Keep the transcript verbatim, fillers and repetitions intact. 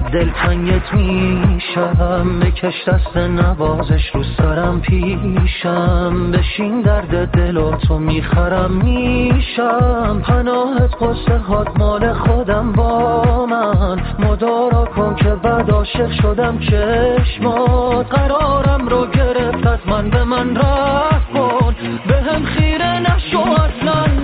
دلتنگت میشم، بکش دست نوازش رو سرم پیشم، بشین درد دل و تو میخرم میشم، پناهت قصه هات مال خودم با من، مدارا کن که بعد عاشق شدم چشمات، قرارم رو گرفت از من به من رفت کن، به هم خیره نشو اصلا